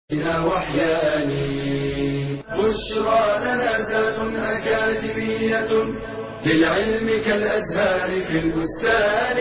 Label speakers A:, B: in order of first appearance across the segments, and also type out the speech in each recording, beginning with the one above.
A: وحياني بشرى لنا ذات أكاديمية للعلم كالأزهار في البستان.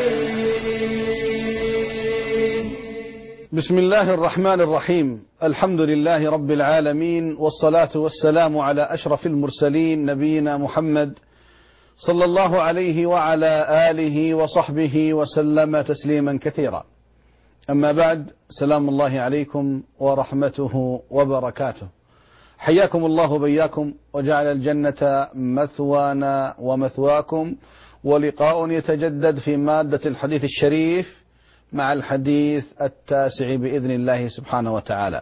B: بسم الله الرحمن الرحيم. الحمد لله رب العالمين، والصلاة والسلام على أشرف المرسلين نبينا محمد صلى الله عليه وعلى آله وصحبه وسلم تسليما كثيرا. أما بعد، سلام الله عليكم ورحمته وبركاته. حياكم الله بياكم، وجعل الجنة مثوانا ومثواكم، ولقاء يتجدد في مادة الحديث الشريف مع الحديث التاسع بإذن الله سبحانه وتعالى.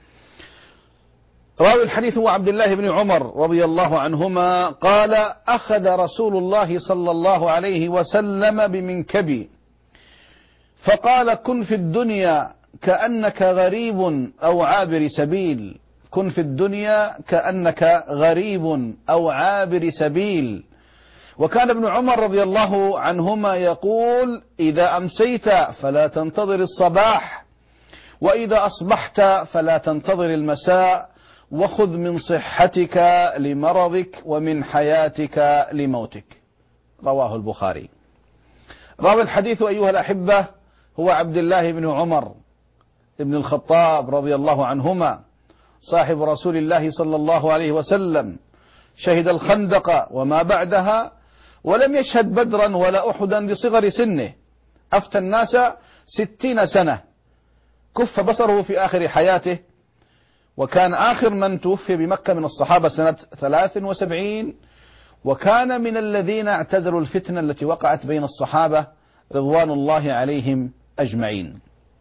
B: راوي الحديث هو عبد الله بن عمر رضي الله عنهما قال: أخذ رسول الله صلى الله عليه وسلم بمنكبي فقال: كن في الدنيا كأنك غريب أو عابر سبيل، كن في الدنيا كأنك غريب أو عابر سبيل. وكان ابن عمر رضي الله عنهما يقول: إذا أمسيت فلا تنتظر الصباح، وإذا أصبحت فلا تنتظر المساء، وخذ من صحتك لمرضك ومن حياتك لموتك. رواه البخاري. راوي الحديث أيها الأحبة هو عبد الله بن عمر ابن الخطاب رضي الله عنهما، صاحب رسول الله صلى الله عليه وسلم، شهد الخندق وما بعدها، ولم يشهد بدرا ولا أحدا لصغر سنه، أفتى الناس 60 سنة، كف بصره في آخر حياته، وكان آخر من توفي بمكة من الصحابة سنة 73، وكان من الذين اعتزلوا الفتنة التي وقعت بين الصحابة رضوان الله عليهم أجمعين.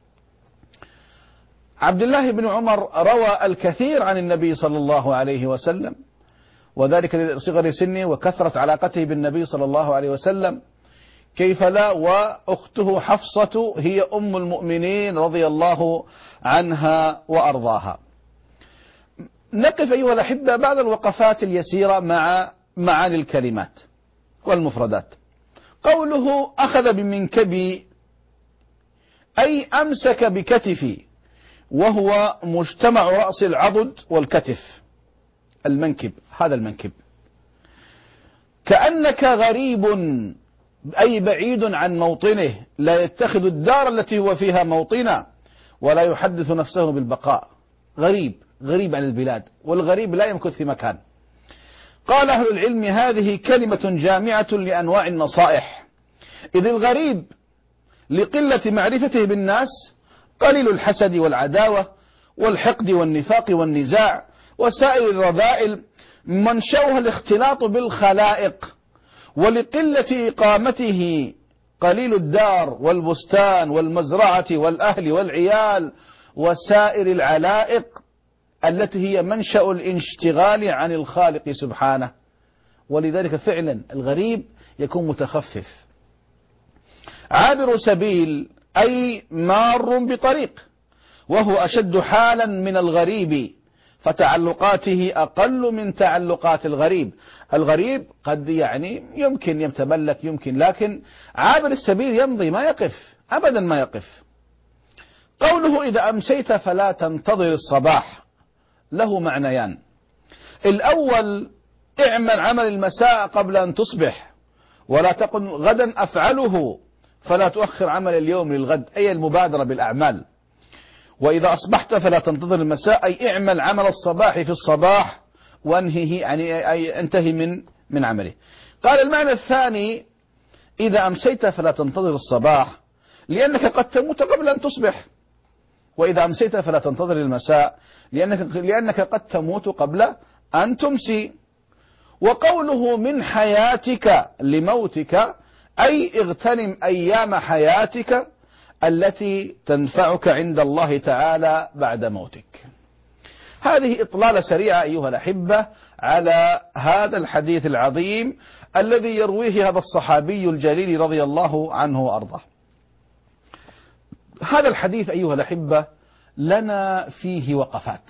B: عبد الله بن عمر روى الكثير عن النبي صلى الله عليه وسلم، وذلك لصغر سنه وكثرة علاقته بالنبي صلى الله عليه وسلم، كيف لا، وأخته حفصة هي أم المؤمنين رضي الله عنها وأرضاها. نقف أيها الأحبة بعض الوقفات اليسيرة مع معاني الكلمات والمفردات. قوله أخذ بمنكبي أي أمسك بكتفي، وهو مجتمع رأس العضد والكتف، المنكب، هذا المنكب. كأنك غريب أي بعيد عن موطنه، لا يتخذ الدار التي هو فيها موطنا، ولا يحدث نفسه بالبقاء. غريب، غريب عن البلاد، والغريب لا يمكث في مكان. قال أهل العلم: هذه كلمة جامعة لأنواع النصائح، إذ الغريب لقلة معرفته بالناس، قليل الحسد والعداوة والحقد والنفاق والنزاع وسائر الرذائل، منشأها الاختلاط بالخلائق، ولقلة إقامته قليل الدار والبستان والمزرعة والأهل والعيال وسائر العلائق التي هي منشأ الانشغال عن الخالق سبحانه. ولذلك فعلا الغريب يكون متخفف. عابر سبيل أي مار بطريق، وهو أشد حالا من الغريب، فتعلقاته أقل من تعلقات الغريب. الغريب قد يمكن يتملك، يمكن، لكن عابر السبيل يمضي، ما يقف أبدا، ما يقف. قوله إذا أمسيت فلا تنتظر الصباح له معنيان. الأول: اعمل عمل المساء قبل أن تصبح، ولا تقل غدا أفعله، فلا تؤخر عمل اليوم للغد، أي المبادرة بالأعمال. وإذا أصبحت فلا تنتظر المساء، أي اعمل عمل الصباح في الصباح وانهه، أي انتهي من عمله. قال المعنى الثاني: إذا أمسيت فلا تنتظر الصباح، لأنك قد تموت قبل أن تصبح، وإذا أمسيت فلا تنتظر المساء لأنك قد تموت قبل أن تمسي. وقوله من حياتك لموتك، أي اغتنم أيام حياتك التي تنفعك عند الله تعالى بعد موتك. هذه إطلالة سريعة أيها الأحبة على هذا الحديث العظيم الذي يرويه هذا الصحابي الجليل رضي الله عنه وأرضاه. هذا الحديث أيها الأحبة لنا فيه وقفات.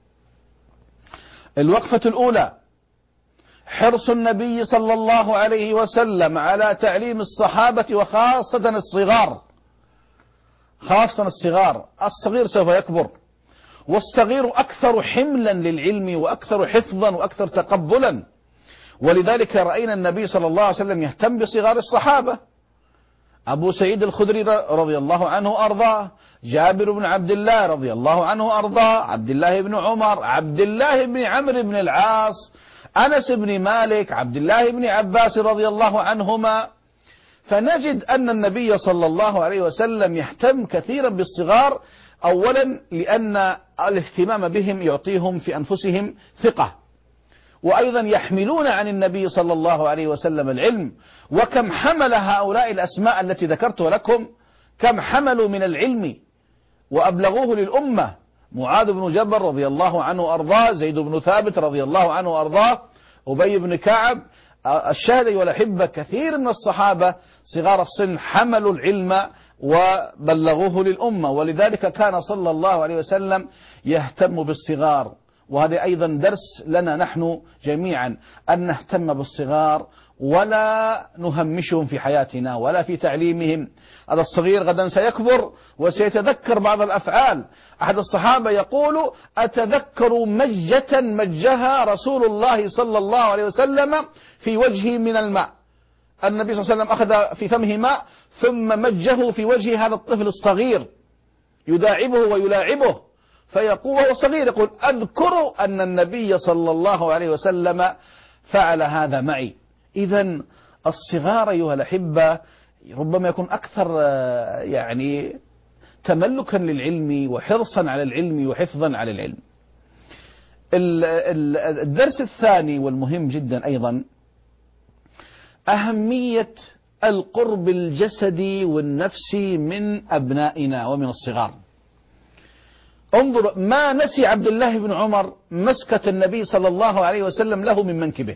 B: الوقفة الأولى: حرص النبي صلى الله عليه وسلم على تعليم الصحابة، وخاصة الصغار، الصغير سوف يكبر، والصغير أكثر حملا للعلم وأكثر حفظا وأكثر تقبلا. ولذلك رأينا النبي صلى الله عليه وسلم يهتم بصغار الصحابة، أبو سعيد الخدري رضي الله عنه وأرضاه، جابر بن عبد الله رضي الله عنه وأرضاه، عبد الله بن عمر، عبد الله بن عمرو بن العاص، أنس بن مالك، عبد الله بن عباس رضي الله عنهما. فنجد أن النبي صلى الله عليه وسلم يهتم كثيرا بالصغار، أولا لأن الاهتمام بهم يعطيهم في أنفسهم ثقة، وأيضا يحملون عن النبي صلى الله عليه وسلم العلم. وكم حمل هؤلاء الأسماء التي ذكرتها لكم، كم حملوا من العلم وأبلغوه للأمة. معاذ بن جبل رضي الله عنه وأرضاه، زيد بن ثابت رضي الله عنه وأرضاه، أبي بن كعب. الشاهد أيها الأحبة كثير من الصحابة صغار السن حملوا العلم وبلغوه للأمة، ولذلك كان صلى الله عليه وسلم يهتم بالصغار. وهذا أيضا درس لنا نحن جميعا، أن نهتم بالصغار ولا نهمشهم في حياتنا ولا في تعليمهم. هذا الصغير غدا سيكبر وسيتذكر بعض الأفعال. أحد الصحابة يقول: أتذكر مجة مجها رسول الله صلى الله عليه وسلم في وجهه من الماء. النبي صلى الله عليه وسلم أخذ في فمه ماء ثم مجه في وجه هذا الطفل الصغير يداعبه ويلاعبه، فيقول وهو صغير يقول: أذكر أن النبي صلى الله عليه وسلم فعل هذا معي. إذن الصغار أيها الأحبة ربما يكون أكثر يعني تملكا للعلم وحرصا على العلم وحفظا على العلم. الدرس الثاني والمهم جدا أيضا أهمية القرب الجسدي والنفسي من أبنائنا ومن الصغار. انظر ما نسي عبد الله بن عمر مسكة النبي صلى الله عليه وسلم له من منكبه،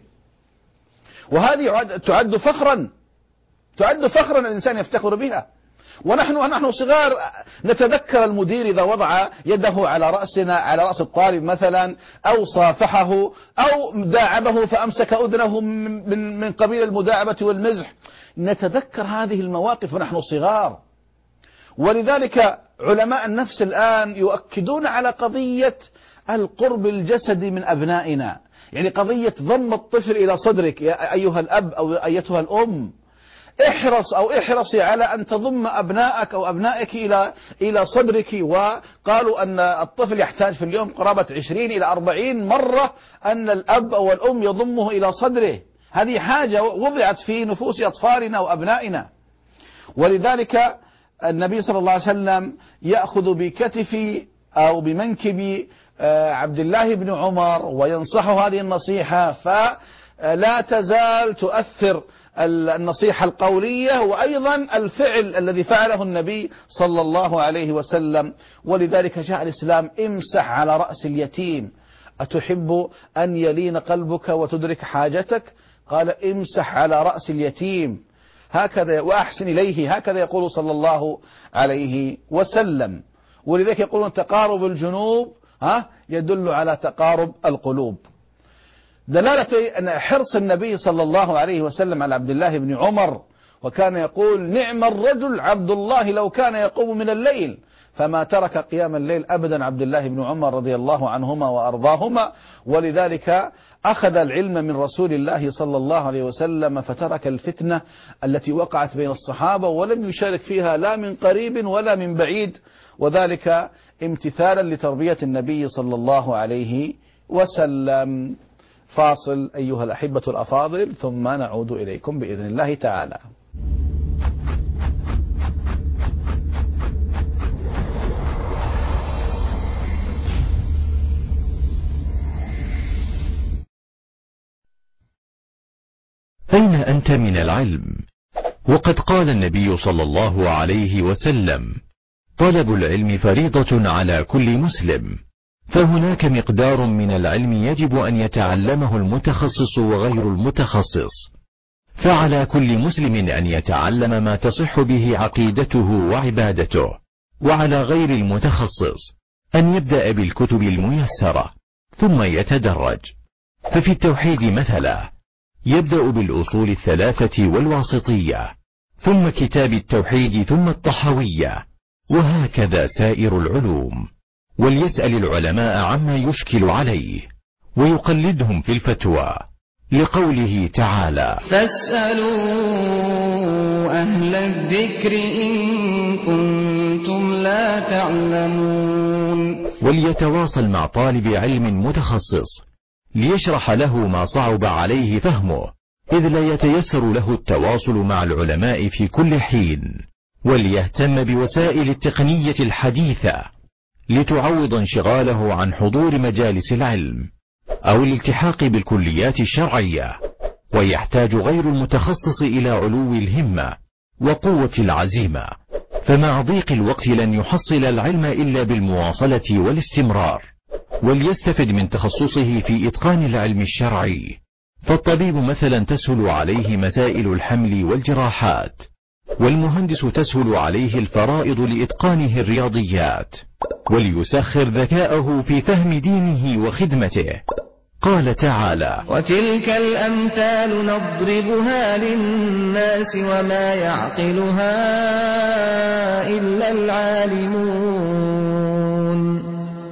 B: وهذه تعد فخرا، تعد فخرا الإنسان يفتخر بها. ونحن صغار نتذكر المدير إذا وضع يده على رأسنا، على رأس الطالب مثلا، أو صافحه أو داعبه فأمسك أذنه من قبيل المداعبة والمزح، نتذكر هذه المواقف ونحن صغار. ولذلك علماء النفس الآن يؤكدون على قضية القرب الجسدي من أبنائنا، يعني قضية ضم الطفل إلى صدرك يا أيها الأب أو أيتها الأم. احرصي على أن تضم أبنائك أو أبنائك إلى صدرك. وقالوا أن الطفل يحتاج في اليوم قرابة 20 إلى 40 مرة أن الأب أو الأم يضمه إلى صدره. هذه حاجة وضعت في نفوس أطفالنا وأبنائنا. ولذلك النبي صلى الله عليه وسلم يأخذ بكتف أو بمنكب عبد الله بن عمر وينصحه هذه النصيحة، فلا تزال تؤثر النصيحة القولية وأيضا الفعل الذي فعله النبي صلى الله عليه وسلم. ولذلك جاء الإسلام: امسح على رأس اليتيم، أتحب أن يلين قلبك وتدرك حاجتك؟ قال: امسح على رأس اليتيم هكذا وأحسن إليه، هكذا يقول صلى الله عليه وسلم. ولذلك يقولون تقارب الجنوب يدل على تقارب القلوب. دلالة أن حرص النبي صلى الله عليه وسلم على عبد الله بن عمر، وكان يقول: نعم الرجل عبد الله لو كان يقوم من الليل، فما ترك قيام الليل أبدا عبد الله بن عمر رضي الله عنهما وأرضاهما. ولذلك أخذ العلم من رسول الله صلى الله عليه وسلم، فترك الفتنة التي وقعت بين الصحابة ولم يشارك فيها لا من قريب ولا من بعيد، وذلك امتثالا لتربية النبي صلى الله عليه وسلم. فاصل أيها الأحبة الأفاضل ثم نعود إليكم بإذن الله تعالى.
C: أين أنت من العلم؟ وقد قال النبي صلى الله عليه وسلم: طلب العلم فريضة على كل مسلم. فهناك مقدار من العلم يجب أن يتعلمه المتخصص وغير المتخصص، فعلى كل مسلم أن يتعلم ما تصح به عقيدته وعبادته، وعلى غير المتخصص أن يبدأ بالكتب الميسرة ثم يتدرج. ففي التوحيد مثلا يبدأ بالأصول الثلاثة والواسطية، ثم كتاب التوحيد، ثم الطحاوية، وهكذا سائر العلوم. وليسأل العلماء عما يشكل عليه ويقلدهم في الفتوى، لقوله تعالى:
D: فاسألوا أهل الذكر إن كنتم لا تعلمون.
C: وليتواصل مع طالب علم متخصص ليشرح له ما صعب عليه فهمه، إذ لا يتيسر له التواصل مع العلماء في كل حين. وليهتم بوسائل التقنية الحديثة لتعوض انشغاله عن حضور مجالس العلم أو الالتحاق بالكليات الشرعية. ويحتاج غير المتخصص إلى علو الهمة وقوة العزيمة، فمع ضيق الوقت لن يحصل العلم إلا بالمواصلة والاستمرار. وليستفد من تخصصه في إتقان العلم الشرعي، فالطبيب مثلا تسهل عليه مسائل الحمل والجراحات، والمهندس تسهل عليه الفرائض لإتقانه الرياضيات. وليسخر ذكاءه في فهم دينه وخدمته. قال تعالى:
D: وتلك الأمثال نضربها للناس وما يعقلها إلا العالمون.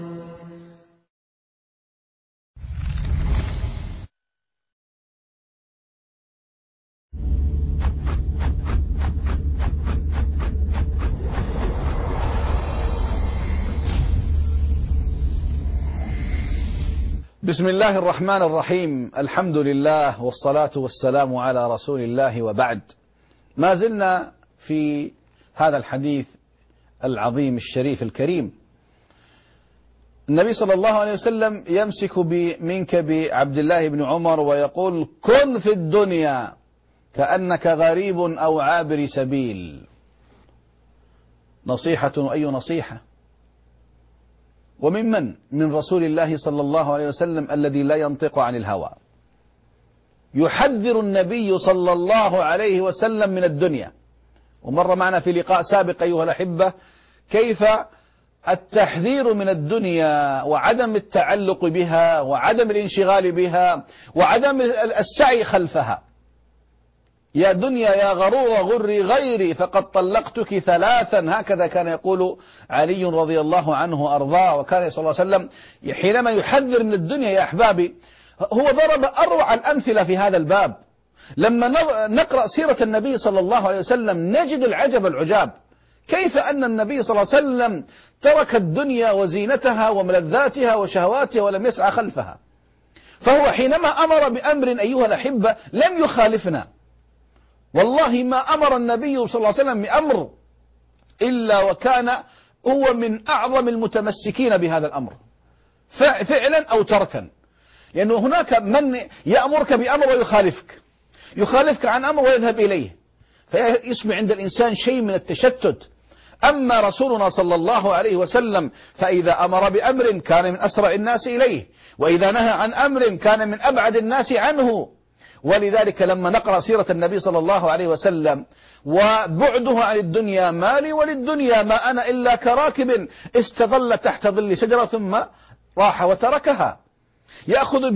B: بسم الله الرحمن الرحيم. الحمد لله والصلاة والسلام على رسول الله، وبعد. ما زلنا في هذا الحديث العظيم الشريف الكريم. النبي صلى الله عليه وسلم يمسك بمنكب عبد الله بن عمر ويقول: كن في الدنيا كأنك غريب أو عابر سبيل. نصيحة، أي نصيحة؟ وممن؟ من رسول الله صلى الله عليه وسلم الذي لا ينطق عن الهوى. يحذر النبي صلى الله عليه وسلم من الدنيا. ومر معنا في لقاء سابق أيها الأحبة كيف التحذير من الدنيا وعدم التعلق بها وعدم الانشغال بها وعدم السعي خلفها. يا دنيا يا غرور غري غيري فقد طلقتك ثلاثا، هكذا كان يقول علي رضي الله عنه وأرضاه. وكان صلى الله عليه وسلم حينما يحذر من الدنيا يا أحبابي هو ضرب أروع الأمثلة في هذا الباب. لما نقرأ سيرة النبي صلى الله عليه وسلم نجد العجب العجاب، كيف أن النبي صلى الله عليه وسلم ترك الدنيا وزينتها وملذاتها وشهواتها ولم يسعى خلفها. فهو حينما أمر بأمر أيها الأحبة لم يخالفنا. والله ما أمر النبي صلى الله عليه وسلم بأمر إلا وكان هو من أعظم المتمسكين بهذا الأمر فعلا أو تركا. لأنه هناك من يأمرك بأمر يخالفك عن أمر ويذهب إليه، فيصبح عند الإنسان شيء من التشتت. أما رسولنا صلى الله عليه وسلم فإذا أمر بأمر كان من أسرع الناس إليه، وإذا نهى عن أمر كان من أبعد الناس عنه. ولذلك لما نقرأ سيرة النبي صلى الله عليه وسلم وبعده عن الدنيا: ما لي وللدنيا ما أنا إلا كراكب استظل تحت ظل شجرة ثم راح وتركها. يأخذ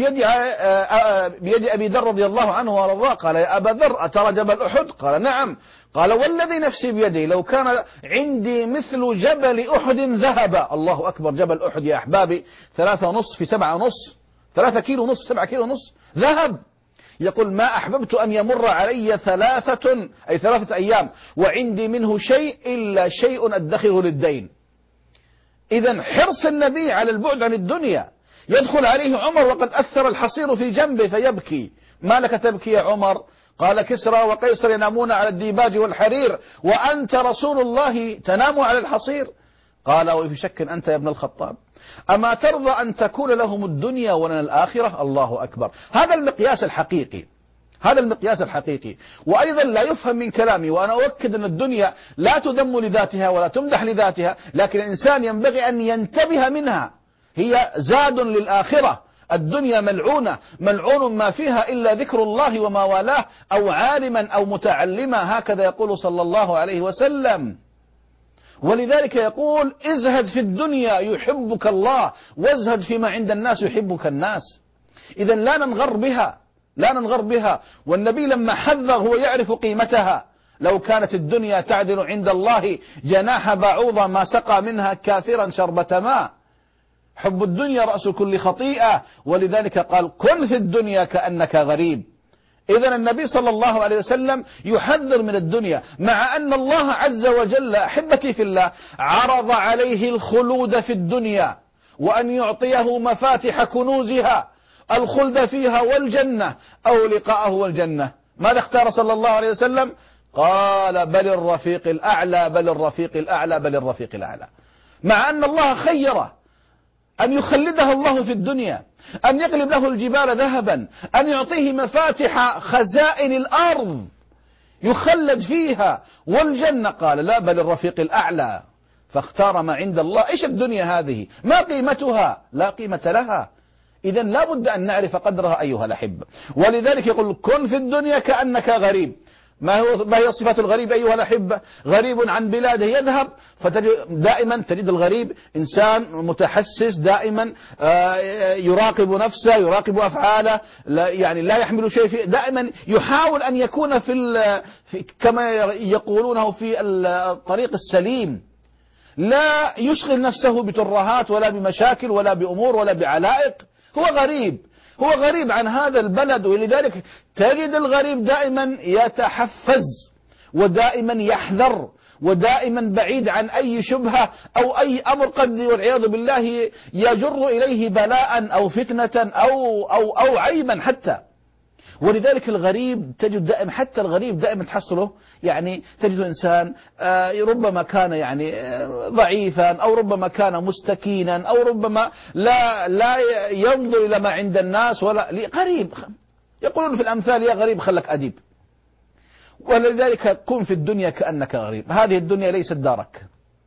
B: بيد أبي ذر رضي الله عنه وارضاه قال: يا أبا ذر أترى جبل أحد؟ قال: نعم. قال: والذي نفسي بيدي لو كان عندي مثل جبل أحد ذهب. الله أكبر! جبل أحد يا أحبابي 3.5 في 7.5، 3 كيلو ونصف 7 كيلو ونصف ذهب. يقول: ما أحببت أن يمر علي 3 أيام وعندي منه شيء إلا شيء أدخره للدين. إذا حرص النبي على البعد عن الدنيا. يدخل عليه عمر وقد أثر الحصير في جنبه فيبكي: ما لك تبكي يا عمر؟ قال: كسرى وقيصر ينامون على الديباج والحرير وأنت رسول الله تنام على الحصير. قال: وفي شك أنت يا ابن الخطاب؟ أما ترضى أن تكون لهم الدنيا ولنا الآخرة؟ الله أكبر! هذا المقياس الحقيقي، هذا المقياس الحقيقي. وأيضا لا يفهم من كلامي وأنا أؤكد أن الدنيا لا تذم لذاتها ولا تمدح لذاتها، لكن الإنسان ينبغي أن ينتبه منها، هي زاد للآخرة. الدنيا ملعونة، ملعون ما فيها إلا ذكر الله وما والاه أو عالما أو متعلما، هكذا يقول صلى الله عليه وسلم. ولذلك يقول: ازهد في الدنيا يحبك الله وازهد فيما عند الناس يحبك الناس. إذا لا ننغر بها، لا ننغر بها. والنبي لما حذر هو يعرف قيمتها. لو كانت الدنيا تعدل عند الله جناح بعوضة ما سقى منها كافرا شربة ماء. حب الدنيا رأس كل خطيئة، ولذلك قال كن في الدنيا كأنك غريب. إذن النبي صلى الله عليه وسلم يحذر من الدنيا، مع أن الله عز وجل أحبتي في الله عرض عليه الخلود في الدنيا، وأن يعطيه مفاتح كنوزها، الخلد فيها والجنة أو لقاءه والجنة. ماذا اختار صلى الله عليه وسلم؟ قال بل الرفيق الأعلى، بل الرفيق الأعلى، بل الرفيق الأعلى. مع أن الله خيره أن يخلده الله في الدنيا، أن يقلب له الجبال ذهبا، أن يعطيه مفاتح خزائن الأرض يخلد فيها والجنة، قال لا بل الرفيق الأعلى، فاختار ما عند الله. إيش الدنيا هذه؟ ما قيمتها؟ لا قيمة لها. إذن لا بد أن نعرف قدرها أيها الأحبة. ولذلك يقول كن في الدنيا كأنك غريب. ما هي صفات الغريب أيها الأحبة؟ غريب عن بلاده يذهب، دائما تجد الغريب إنسان متحسس، دائما يراقب نفسه، يراقب أفعاله، يعني لا يحمل شيء فيه، دائما يحاول أن يكون في كما يقولونه في الطريق السليم، لا يشغل نفسه بترهات ولا بمشاكل ولا بأمور ولا بعلائق. هو غريب، هو غريب عن هذا البلد. ولذلك تجد الغريب دائما يتحفز ودائما يحذر ودائما بعيد عن أي شبهة أو أي أمر قد والعياذ بالله يجر إليه بلاء أو فتنة أو عيبا حتى. ولذلك الغريب تجد دائما، حتى الغريب دائما تحصله يعني تجد إنسان ربما كان يعني ضعيفا، أو ربما كان مستكينا، أو ربما لا ينظر إلى ما عند الناس، ولا غريب. يقولون في الأمثال يا غريب خلك أديب. ولذلك كن في الدنيا كأنك غريب. هذه الدنيا ليست دارك،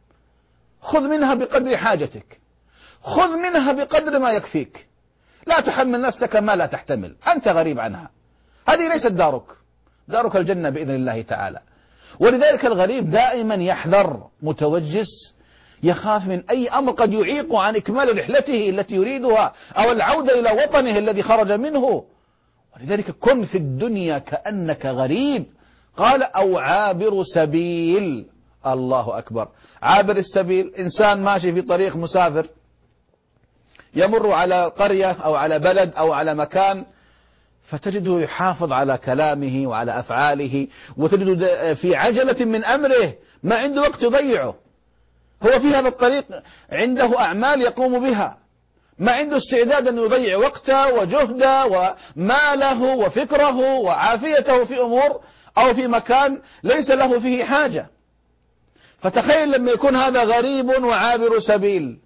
B: خذ منها بقدر حاجتك، خذ منها بقدر ما يكفيك، لا تحمل نفسك ما لا تحتمل، أنت غريب عنها. هذه ليست دارك، دارك الجنة بإذن الله تعالى. ولذلك الغريب دائما يحذر، متوجس، يخاف من أي أمر قد يعيق عن إكمال رحلته التي يريدها، أو العودة إلى وطنه الذي خرج منه. ولذلك كن في الدنيا كأنك غريب. قال أو عابر سبيل. الله أكبر. عابر السبيل إنسان ماشي في طريق مسافر، يمر على قرية أو على بلد أو على مكان، فتجده يحافظ على كلامه وعلى أفعاله، وتجده في عجلة من أمره، ما عنده وقت يضيعه. هو في هذا الطريق عنده أعمال يقوم بها، ما عنده استعداد أن يضيع وقته وجهده وماله وفكره وعافيته في أمور أو في مكان ليس له فيه حاجة. فتخيل لما يكون هذا غريب وعابر سبيل.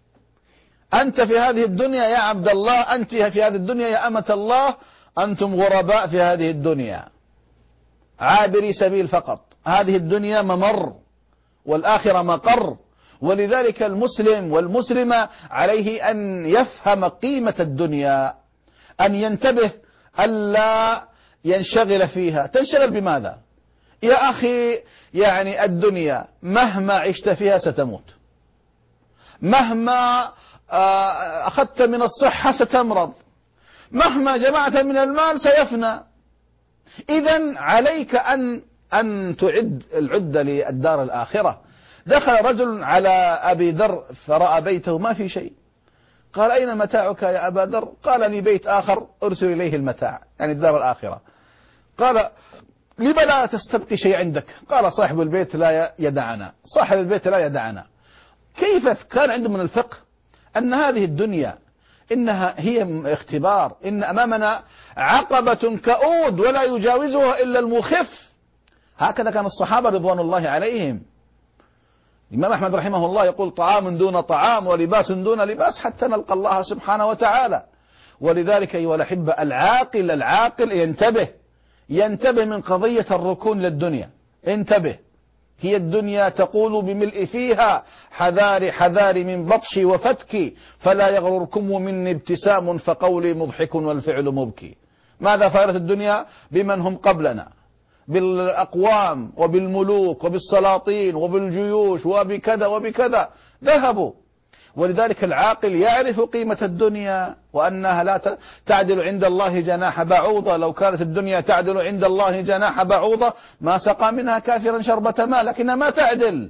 B: أنت في هذه الدنيا يا عبد الله، أنت في هذه الدنيا يا أمة الله، أنتم غرباء في هذه الدنيا، عابري سبيل فقط. هذه الدنيا ممر والآخرة مقر. ولذلك المسلم والمسلمة عليه أن يفهم قيمة الدنيا، أن ينتبه ألا ينشغل فيها. تنشغل بماذا يا أخي؟ يعني الدنيا مهما عشت فيها ستموت، مهما أخذت من الصحة ستمرض، مهما جمعت من المال سيفنى. إذن عليك أن تعد العدة للدار الآخرة. دخل رجل على أبي ذر فرأى بيته ما في شيء، قال أين متاعك يا أبا ذر؟ قال لي بيت آخر أرسل إليه المتاع، يعني الدار الآخرة. قال لما لا تستبقي شيء عندك؟ قال صاحب البيت لا يدعنا، صاحب البيت لا يدعنا. كيف كان عنده من الفقه أن هذه الدنيا إنها هي اختبار، إن أمامنا عقبة كؤود ولا يجاوزها إلا المخف. هكذا كان الصحابة رضوان الله عليهم. الإمام أحمد رحمه الله يقول طعام دون طعام ولباس دون لباس حتى نلقى الله سبحانه وتعالى. ولذلك أيها الأحبة العاقل ينتبه من قضية الركون للدنيا. انتبه، هي الدنيا تقول بملء فيها حذاري من بطشي وفتكي، فلا يغرركم مني ابتسام فقولي مضحك والفعل مبكي. ماذا فعلت الدنيا بمن هم قبلنا؟ بالأقوام وبالملوك وبالسلاطين وبالجيوش وبكذا وبكذا، ذهبوا. ولذلك العاقل يعرف قيمة الدنيا وأنها لا تعدل عند الله جناح بعوضة. لو كانت الدنيا تعدل عند الله جناح بعوضة ما سقى منها كافرا شربة ماء، لكنها ما تعدل.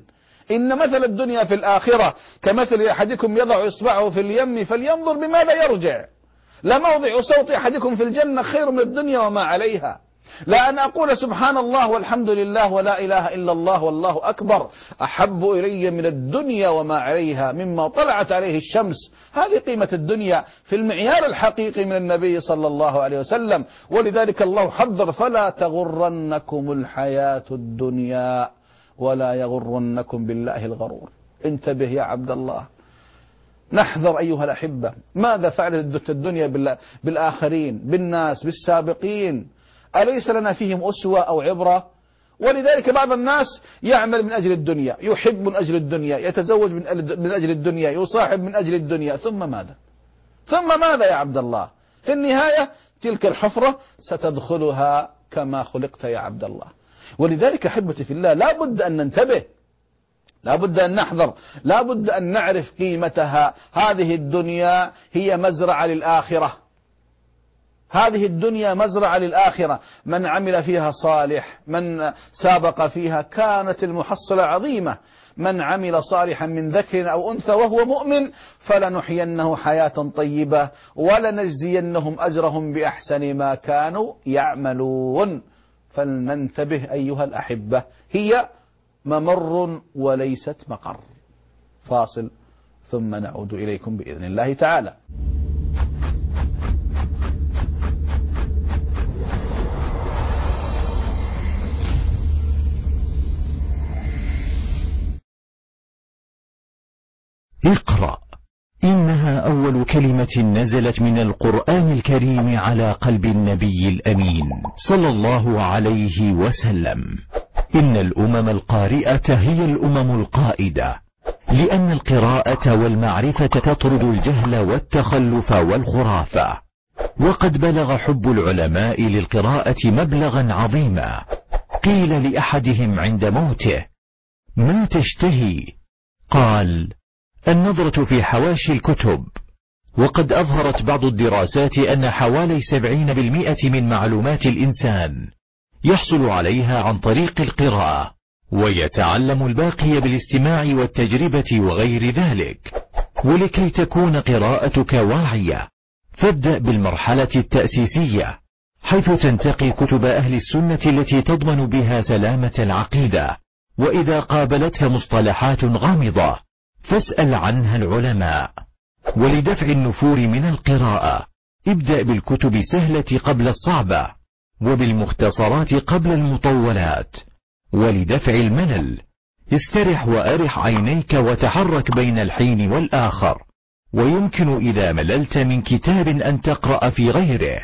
B: إن مثل الدنيا في الآخرة كمثل أحدكم يضع إصبعه في اليم فلينظر بماذا يرجع. لموضع صوت أحدكم في الجنة خير من الدنيا وما عليها. لا أن أقول سبحان الله والحمد لله ولا إله إلا الله والله أكبر أحب إلي من الدنيا وما عليها مما طلعت عليه الشمس. هذه قيمة الدنيا في المعيار الحقيقي من النبي صلى الله عليه وسلم. ولذلك الله حذر: فلا تغرنكم الحياة الدنيا ولا يغرنكم بالله الغرور. انتبه يا عبد الله، نحذر أيها الأحبة. ماذا فعلت الدنيا بالآخرين، بالناس، بالسابقين؟ أليس لنا فيهم أسوة أو عبرة؟ ولذلك بعض الناس يعمل من أجل الدنيا، يحب من أجل الدنيا، يتزوج من أجل الدنيا، يصاحب من أجل الدنيا، ثم ماذا؟ ثم ماذا يا عبد الله؟ في النهاية تلك الحفرة ستدخلها كما خلقت يا عبد الله. ولذلك أحبتي في الله لا بد أن ننتبه، لا بد أن نحذر، لا بد أن نعرف قيمتها. هذه الدنيا هي مزرعة للآخرة، هذه الدنيا مزرعة للآخرة. من عمل فيها صالح، من سابق فيها كانت المحصلة عظيمة. من عمل صالحا من ذكر أو أنثى وهو مؤمن فلنحيينه حياة طيبة ولنجزينهم أجرهم بأحسن ما كانوا يعملون. فلننتبه أيها الأحبة، هي ممر وليست مقر. فاصل ثم نعود إليكم بإذن الله تعالى.
C: اقرأ، إنها أول كلمة نزلت من القرآن الكريم على قلب النبي الأمين صلى الله عليه وسلم. إن الأمم القارئة هي الأمم القائدة، لأن القراءة والمعرفة تطرد الجهل والتخلف والخرافة. وقد بلغ حب العلماء للقراءة مبلغا عظيما. قيل لأحدهم عند موته: ما تشتهي؟ قال: النظرة في حواشي الكتب. وقد أظهرت بعض الدراسات أن حوالي 70% من معلومات الإنسان يحصل عليها عن طريق القراءة، ويتعلم الباقي بالاستماع والتجربة وغير ذلك. ولكي تكون قراءتك واعية فابدأ بالمرحلة التأسيسية، حيث تنتقي كتب أهل السنة التي تضمن بها سلامة العقيدة. وإذا قابلتك مصطلحات غامضة فاسأل عنها العلماء. ولدفع النفور من القراءة ابدأ بالكتب السهلة قبل الصعبة، وبالمختصرات قبل المطولات. ولدفع الملل استرح وأرح عينيك وتحرك بين الحين والآخر. ويمكن إذا مللت من كتاب أن تقرأ في غيره.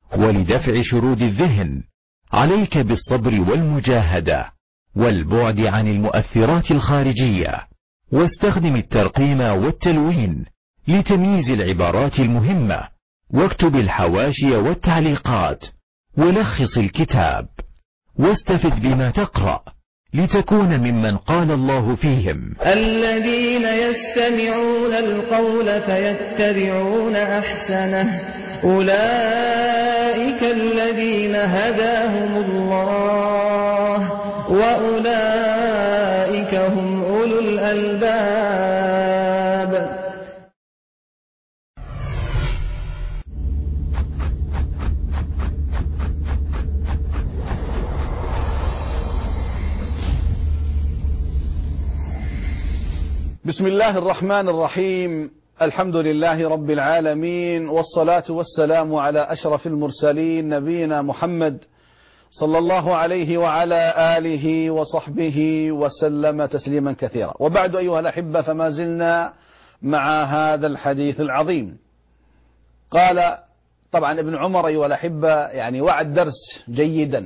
C: ولدفع شرود الذهن عليك بالصبر والمجاهدة والبعد عن المؤثرات الخارجية. واستخدم الترقيم والتلوين لتمييز العبارات المهمة، واكتب الحواشي والتعليقات، ولخص الكتاب. واستفد بما تقرأ لتكون ممن قال الله فيهم:
D: الذين يستمعون القول فيتبعون أحسنه أولئك الذين هداهم الله وأولئك هم أولو الألباب.
B: بسم الله الرحمن الرحيم. الحمد لله رب العالمين، والصلاة والسلام على أشرف المرسلين نبينا محمد صلى الله عليه وعلى آله وصحبه وسلم تسليما كثيرا. وبعد أيها الأحبة، فما زلنا مع هذا الحديث العظيم. قال طبعا ابن عمر أيها الأحبة يعني وعد درس جيدا،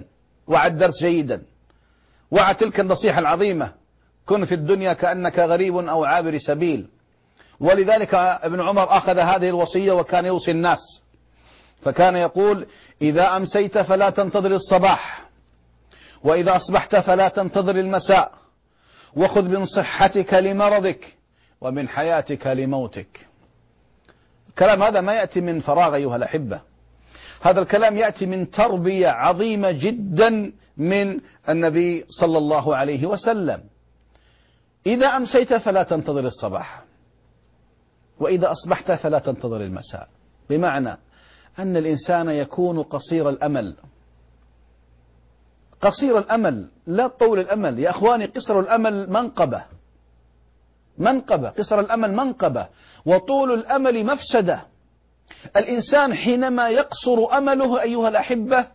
B: وعد تلك النصيحة العظيمة: كن في الدنيا كأنك غريب أو عابر سبيل. ولذلك ابن عمر أخذ هذه الوصية وكان يوصي الناس، فكان يقول: إذا أمسيت فلا تنتظر الصباح، وإذا أصبحت فلا تنتظر المساء، وخذ من صحتك لمرضك ومن حياتك لموتك. الكلام هذا ما يأتي من فراغ أيها الأحبة، هذا الكلام يأتي من تربية عظيمة جدا من النبي صلى الله عليه وسلم. إذا أمسيت فلا تنتظر الصباح، وإذا أصبحت فلا تنتظر المساء. بمعنى أن الإنسان يكون قصير الأمل، قصير الأمل لا طول الأمل. يا أخواني، قصر الأمل منقبة، قصر الأمل منقبة، وطول الأمل مفسدة. الإنسان حينما يقصر أمله أيها الأحبة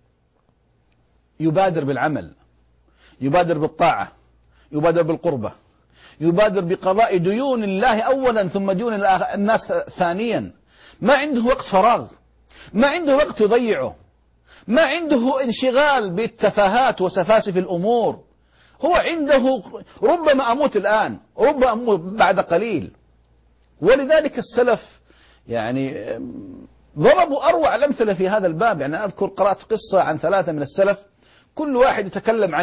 B: يبادر بالعمل، يبادر بالطاعة، يبادر بالقربة، يبادر بقضاء ديون الله أولا ثم ديون الناس ثانيا. ما عنده وقت فراغ، ما عنده وقت يضيعه، ما عنده انشغال بالتفاهات وسفاسف الأمور. هو عنده ربما أموت الآن، ربما أموت بعد قليل. ولذلك السلف يعني ضربوا أروع الأمثلة في هذا الباب. يعني أذكر قرأت قصة عن 3 من السلف، كل واحد يتكلم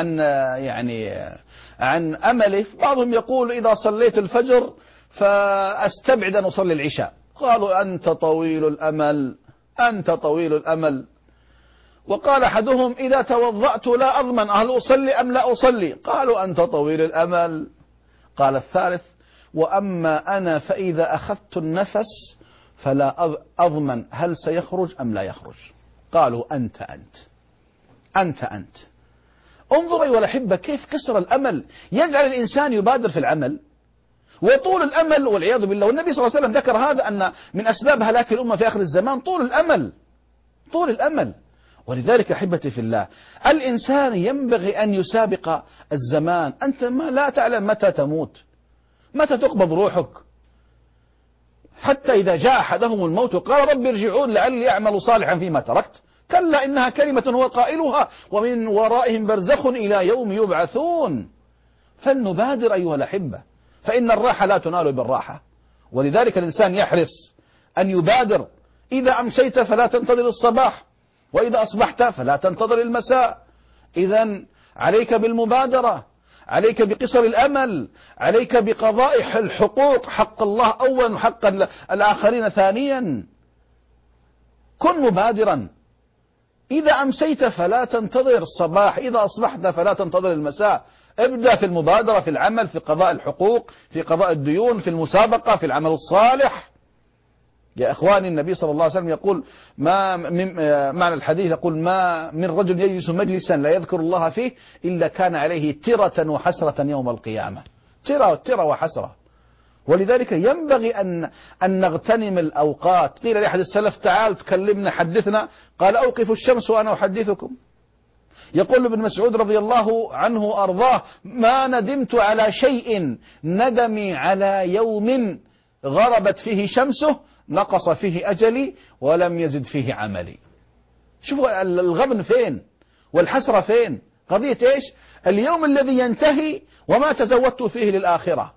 B: عن أمله. بعضهم يقول إذا صليت الفجر فأستبعد أن أصلي العشاء. قالوا أنت طويل الأمل، أنت طويل الأمل. وقال أحدهم إذا توضأت لا أضمن هل أصلي أم لا أصلي. قالوا أنت طويل الأمل. قال الثالث وأما أنا فإذا أخذت النفس فلا أضمن هل سيخرج أم لا يخرج. قالوا أنت انظر أيها الأحبة كيف كسر الأمل يجعل الإنسان يبادر في العمل. وطول الأمل والعياذ بالله، والنبي صلى الله عليه وسلم ذكر هذا أن من أسباب هلاك الأمة في آخر الزمان طول الأمل. ولذلك أحبتي في الله الإنسان ينبغي أن يسابق الزمان. أنت لا تعلم متى تموت، متى تقبض روحك. حتى إذا جاء أحدهم الموت قال رب ارجعون لعلي أعمل صالحا فيما تركت، كلا إنها كلمة هو قائلها ومن ورائهم برزخ إلى يوم يبعثون. فلنبادر أيها الأحبة، فإن الراحة لا تنال بالراحة. ولذلك الإنسان يحرص أن يبادر. إذا أمسيت فلا تنتظر الصباح، وإذا أصبحت فلا تنتظر المساء. إذن عليك بالمبادرة، عليك بقصر الأمل، عليك بقضاء الحقوق، حق الله أولا وحق الآخرين ثانيا. كن مبادرا. إذا أمسيت فلا تنتظر الصباح، إذا أصبحت فلا تنتظر المساء. ابدأ في المبادرة في العمل، في قضاء الحقوق، في قضاء الديون، في المسابقة، في العمل الصالح. يا إخواني النبي صلى الله عليه وسلم يقول معنى الحديث يقول ما من رجل يجلس مجلسا لا يذكر الله فيه إلا كان عليه ترة وحسرة يوم القيامة. ترة وحسرة. ولذلك ينبغي أن نغتنم الأوقات. قيل لأحد السلف تعال تكلمنا حدثنا، قال أوقف الشمس وأنا أحدثكم. يقول ابن مسعود رضي الله عنه أرضاه ما ندمت على شيء ندمي على يوم غربت فيه شمسه نقص فيه أجلي ولم يزد فيه عملي. شوفوا الغبن فين والحسرة فين. قضية إيش؟ اليوم الذي ينتهي وما تزودت فيه للآخرة.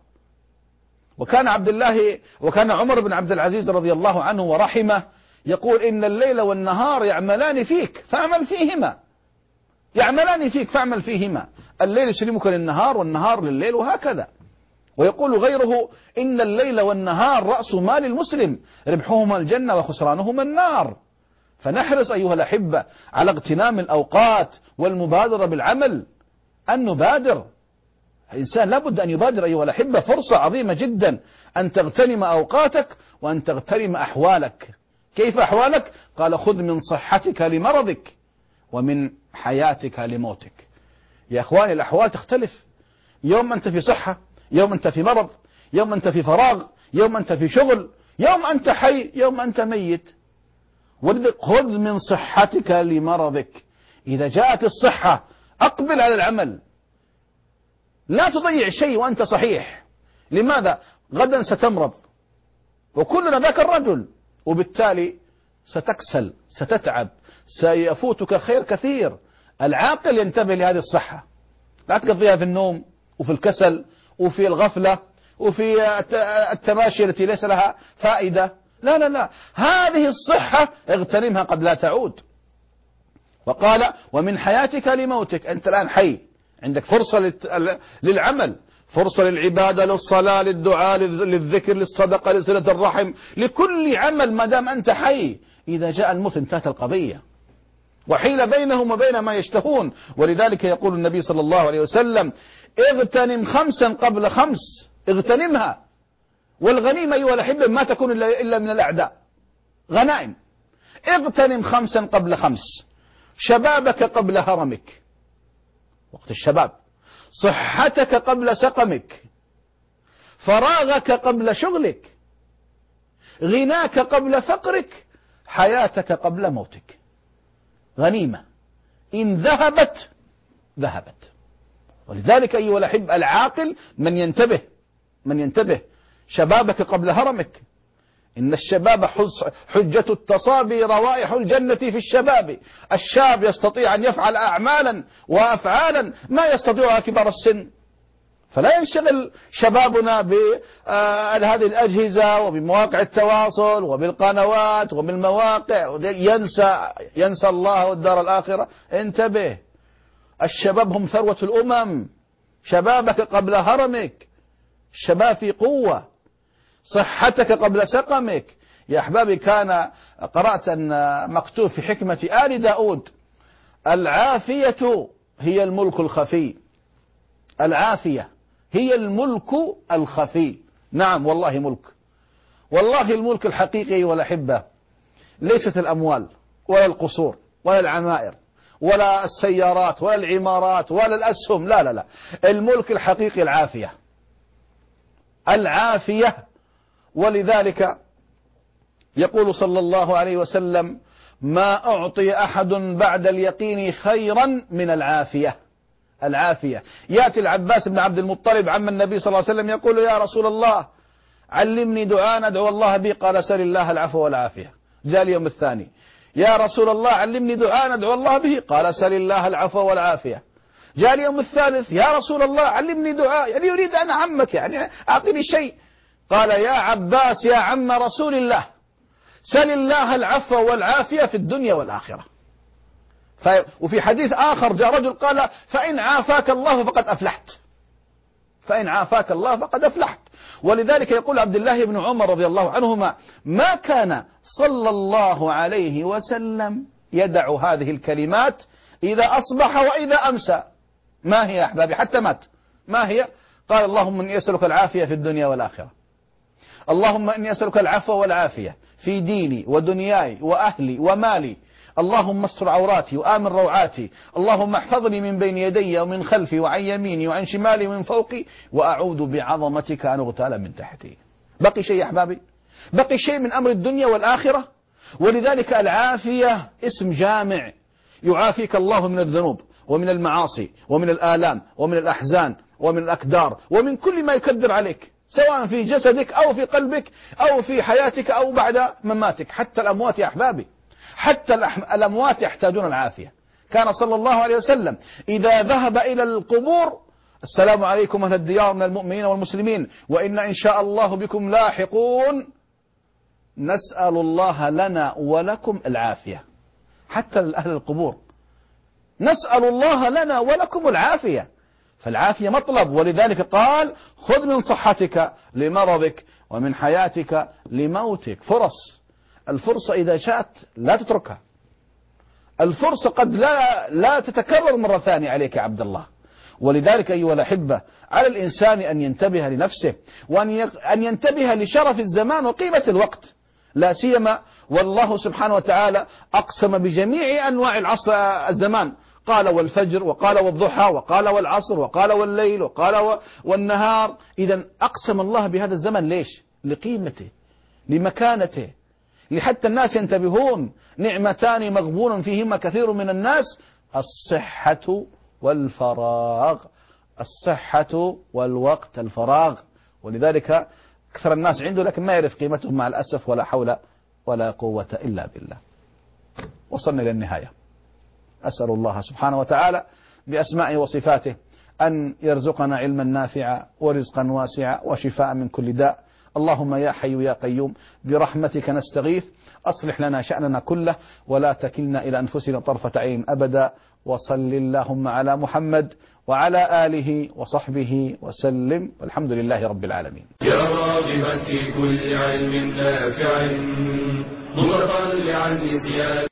B: وكان عمر بن عبد العزيز رضي الله عنه ورحمه يقول إن الليل والنهار يعملان فيك فاعمل فيهما. الليل يسلمك للنهار والنهار لليل وهكذا. ويقول غيره إن الليل والنهار رأس مال المسلم ربحهما الجنة وخسرانهما النار. فنحرص أيها الأحبة على اغتنام الأوقات والمبادرة بالعمل. أن نبادر. الإنسان لابد أن يبادر أيها الأحبة. فرصة عظيمة جدا أن تغتنم أوقاتك وأن تغتنم أحوالك. كيف أحوالك؟ قال خذ من صحتك لمرضك ومن حياتك لموتك. يا أخواني الأحوال تختلف. يوم أنت في صحة، يوم أنت في مرض، يوم أنت في فراغ، يوم أنت في شغل، يوم أنت حي، يوم أنت ميت. خذ من صحتك لمرضك. إذا جاءت الصحة أقبل على العمل. لا تضيع شيء وأنت صحيح. لماذا؟ غدا ستمرض وكلنا ذاك الرجل، وبالتالي ستكسل، ستتعب، سيفوتك خير كثير. العاقل ينتبه لهذه الصحة، لا تقضيها في النوم وفي الكسل وفي الغفلة وفي التماشي التي ليس لها فائدة. لا، هذه الصحة اغتنمها قد لا تعود. وقال ومن حياتك لموتك. أنت الآن حي، عندك فرصة للعمل، فرصة للعبادة، للصلاة، للدعاء، للذكر، للصدقة، لصلة الرحم، لكل عمل ما دام أنت حي. إذا جاء الموت انتهت القضية. وحيل بينهم وبين ما يشتهون. ولذلك يقول النبي صلى الله عليه وسلم: اغتنم 5 قبل 5، اغتنمها. والغنيمة أيها الأحبة ما تكون إلا من الأعداء، غنائم. اغتنم 5 قبل 5، شبابك قبل هرمك، وقت الشباب، صحتك قبل سقمك، فراغك قبل شغلك، غناك قبل فقرك، حياتك قبل موتك. غنيمة إن ذهبت ذهبت. ولذلك أيها الأحب العاقل من ينتبه. شبابك قبل هرمك. إن الشباب حجة التصابي، روائح الجنة في الشباب. الشاب يستطيع أن يفعل أعمالا وأفعالا ما يستطيعها كبار السن. فلا ينشغل شبابنا بهذه الأجهزة وبمواقع التواصل وبالقنوات وبالمواقع، ينسى الله والدار الآخرة. انتبه، الشباب هم ثروة الأمم. شبابك قبل هرمك، الشباب في قوة، صحتك قبل سقمك. يا أحبابي، كان قرأت أن مكتوب في حكمة آل داود: العافية هي الملك الخفي. العافية هي الملك الخفي. نعم والله ملك. والله الملك الحقيقي والأحبة ليست الأموال ولا القصور ولا العمائر ولا السيارات ولا العمارات ولا الأسهم، لا لا لا. الملك الحقيقي العافية، العافية. ولذلك يقول صلى الله عليه وسلم: ما أعطي أحد بعد اليقين خيرا من العافية. العافية. يأتي العباس بن عبد المطلب عم النبي صلى الله عليه وسلم يقول: يا رسول الله علمني دعاء أدعو الله به. قال: سل الله العفو والعافية. جاء اليوم الثاني: يا رسول الله علمني دعاء أدعو الله به. قال: سل الله العفو والعافية. جاء اليوم الثالث: يا رسول الله علمني دعاء، يعني يريد أن عمك، يعني أعطني شيء. قال: يا عباس يا عم رسول الله، سل الله العفو والعافية في الدنيا والآخرة. وفي حديث آخر جاء رجل قال: فإن عافاك الله فقد أفلحت. فإن عافاك الله فقد أفلحت. ولذلك يقول عبد الله بن عمر رضي الله عنهما: ما كان صلى الله عليه وسلم يدع هذه الكلمات إذا أصبح وإذا أمسى. ما هي يا أحبابي؟ حتى مات. ما هي؟ قال: اللهم إني أسألك العافية في الدنيا والآخرة. اللهم إني أسألك العفو والعافية في ديني ودنياي وأهلي ومالي. اللهم استر عوراتي وآمن روعاتي. اللهم احفظني من بين يدي ومن خلفي وعن يميني وعن شمالي ومن فوقي، وأعوذ بعظمتك أن أغتال من تحتي. بقي شيء يا أحبابي؟ بقي شيء من أمر الدنيا والآخرة؟ ولذلك العافية اسم جامع. يعافيك الله من الذنوب ومن المعاصي ومن الآلام ومن الأحزان ومن الأكدار ومن كل ما يكدر عليك، سواء في جسدك أو في قلبك أو في حياتك أو بعد مماتك. حتى الأموات يا أحبابي، حتى الأموات يحتاجون العافية. كان صلى الله عليه وسلم إذا ذهب إلى القبور: السلام عليكم أهل الديار من المؤمنين والمسلمين وإن إن شاء الله بكم لاحقون، نسأل الله لنا ولكم العافية. حتى أهل القبور نسأل الله لنا ولكم العافية. فالعافية مطلب. ولذلك قال: خذ من صحتك لمرضك ومن حياتك لموتك. فرص. الفرصة إذا شاءت لا تتركها. الفرصة قد لا تتكرر مرة ثانية عليك يا عبد الله. ولذلك أيها الأحبة، على الإنسان أن ينتبه لنفسه وأن ينتبه لشرف الزمان وقيمة الوقت، لا سيما والله سبحانه وتعالى أقسم بجميع أنواع العصر الزمان. قال: والفجر، وقال: والضحى، وقال: والعصر، وقال: والليل، وقال: والنهار. إذا أقسم الله بهذا الزمن ليش؟ لقيمته، لمكانته، لحتى الناس ينتبهون. نعمتان مغبون فيهما كثير من الناس: الصحة والفراغ. الصحة والوقت، الفراغ. ولذلك أكثر الناس عنده لكن ما يعرف قيمتهم مع الأسف، ولا حول ولا قوة إلا بالله. وصلنا إلى النهاية. أسأل الله سبحانه وتعالى بأسمائه وصفاته أن يرزقنا علما نافعا ورزقا واسعا وشفاء من كل داء. اللهم يا حي يا قيوم برحمتك نستغيث، أصلح لنا شأننا كله ولا تكلنا إلى أنفسنا طرفة عين أبدا. وصل اللهم على محمد وعلى آله وصحبه وسلم، والحمد لله رب العالمين.
A: يا راغبا في كل علم نافع متطلعا لزيادة